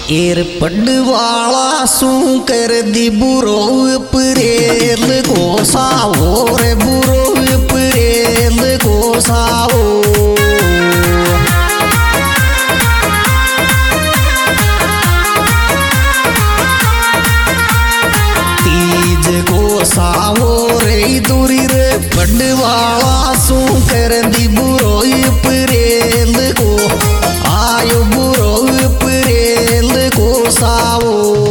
एर पडवाला सू कर दी बुरो परेल गोसाओ रे बुरो परेल गोसाओ तीज गोसाओ रे दूरी रे पडवाला सू कर दी बुरो परेल गो आयो बुरो परेल गोसाओ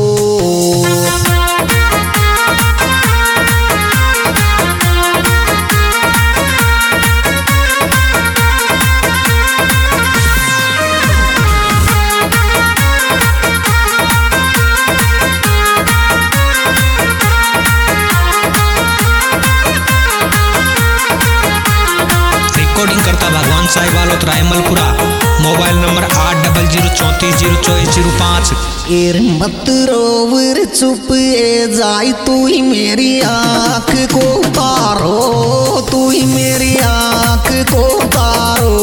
रिकॉर्डिंग करता भगवान साहिब वालोत रायमलपुरा। Mobile number 8034344005। एर मत रोवर चुप जाय तू ही मेरी आँख को तारो तू ही मेरी आँख को तारो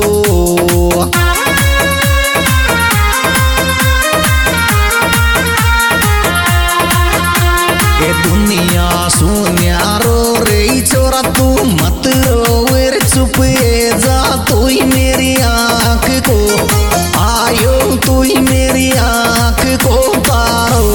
ये दुनिया सुनिया रो रे छोरा तू मत रोवर चुप जा तू ही मेरी आँख को आयो तू ही मेरी आँख को तारो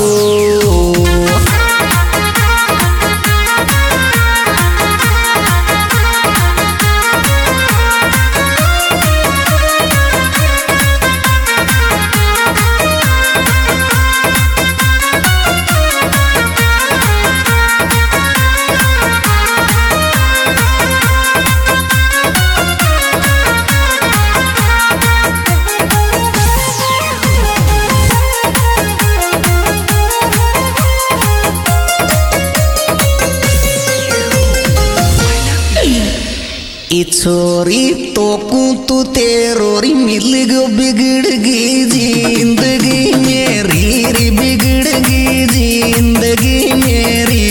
छोरी तो तू तेरोरी मिल गो बिगड़ गई जिंदगी मेरी री बिगड़ गई जिंदगी मेरी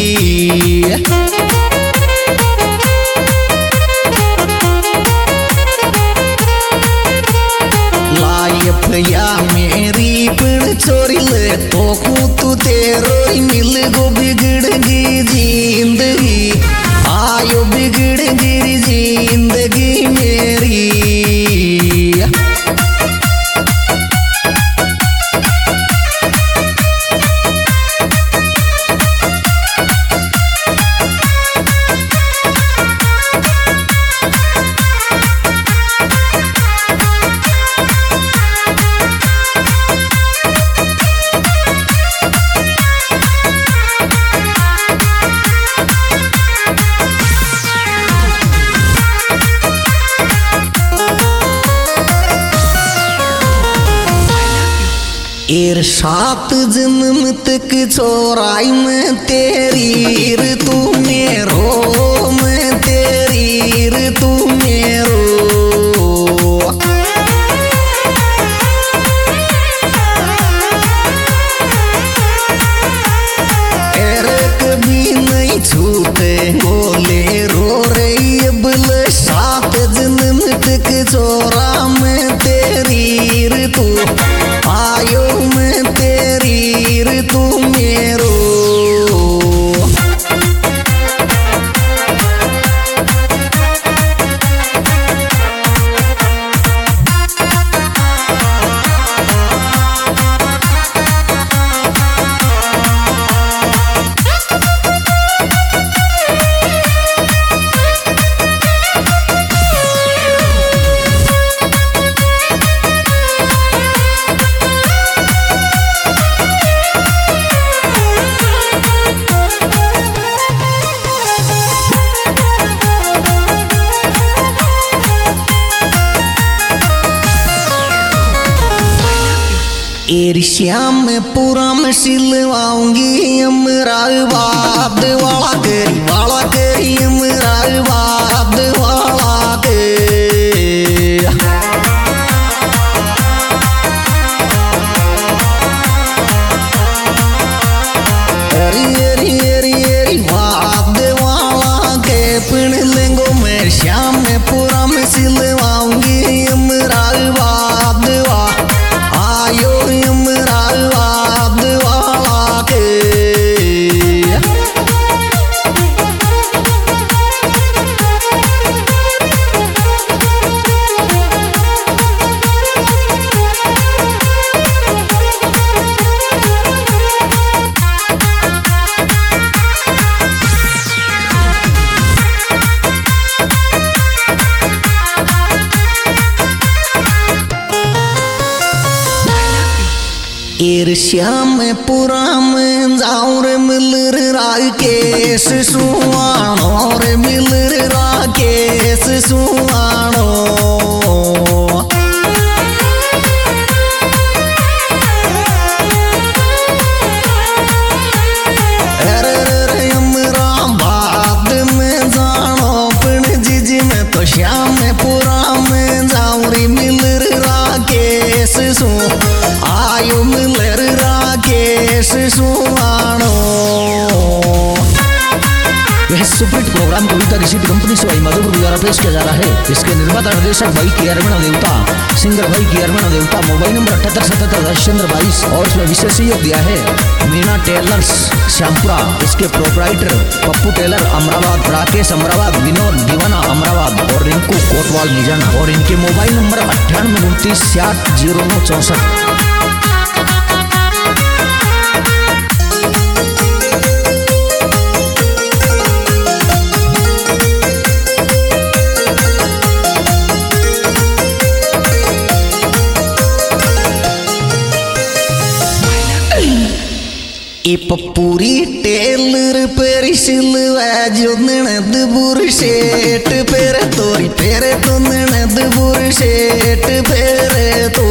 लाइफ या मेरी पण छोरी ले तो तू तेरोरी मिल गो बिगड़ गई जिंदगी आयो बिगड़ गिरी जिंदगी मेरी एर 7 जन्म तक छोराई में तेरी रे तू मेरो मैं तेरी रे तू मेरो एर कभी नहीं छूटे बोले रो रे बल 7 जन्म तक छोरा मैं तेरी रे तू आयो मैं तेरी रे तू मेरो एर श्याम पूरा में सिलवाऊंगी अमराबाद वाला करी अमराबाद वाला के अरे अरे अरे अरे वाद वाला के पिण लेंगो मैं श्याम में पूरा में सिलवाऊंगी अमराबाद वा आयो एर श्याम पुराम जाऊर मिलर राकेश सुवाणो रे मिलर राकेश सुवाणो श्याम पुराम जाऊरी मिलर राकेश सु आयु मिलर राकेश सुवाणो। यह सुपरहिट प्रोग्राम कविता रिसीट कंपनी से भाई मधुपुर द्वारा पेश किया जा रहा है। इसके निर्माता निर्देशक भाई के अरविंद देवता, सिंगर भाई के अरविंद देवता। मोबाइल नंबर 78771022 और इसमें विशेष सहयोग दिया है मीना टेलर्स श्यामपुरा। इसके प्रोपराइटर पप्पू टेलर अमराबाद, राकेश अमराबाद, विनोद दीवाना अमराबाद और रिंकू कोतवाल निजाना। और इनके मोबाइल नंबर 9829 600964। पूरी टेलर पेरिसिल जो ननद बुरशेट पेरे तोरी पेरे तो ननद बुरशेट पेरे तो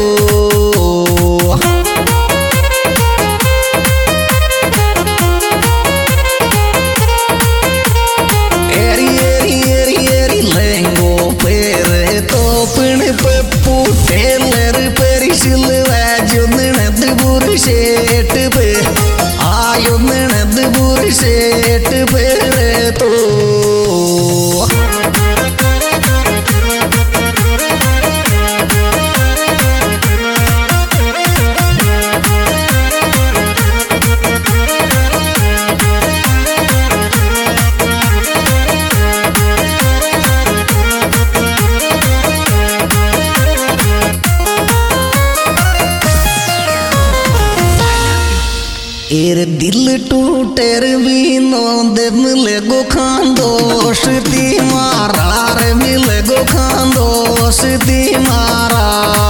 एरी एरी एरी एरी लेंगो पेरे तो पिण पप्पू टेलर पेरिसिल जो ननद बुरशेट पे आयो ननद बुरशेट पेरे तो एर दिल टूटेर भी नो दे मिले गो खानदोष ती मारा रे मिले गो खानदोष ती मारा।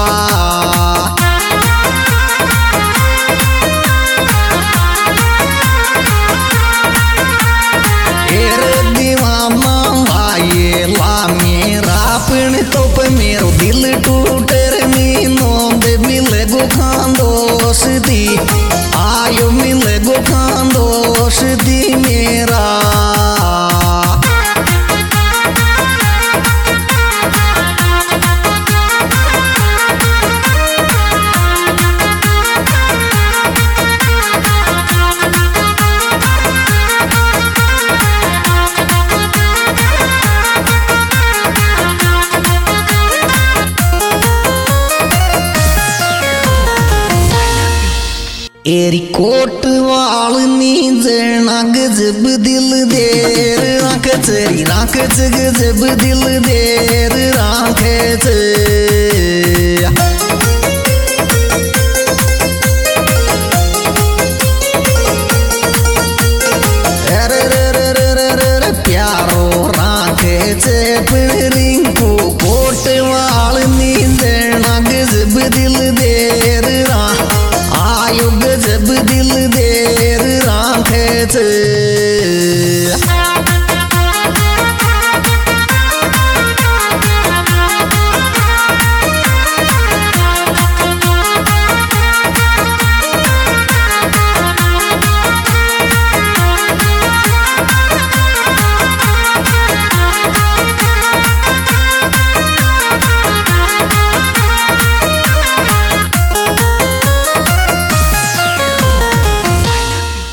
एर दीवाना भाई ला मेरा पिण तो पे मेरो दिल टूटेर मी नो दे मिले गो खानदोष ती आयो मिले गो खानदोष दी मेरा। एरी कोट वाल नीजना गजब दिल देर राख चरी राख जब दिल देर राखे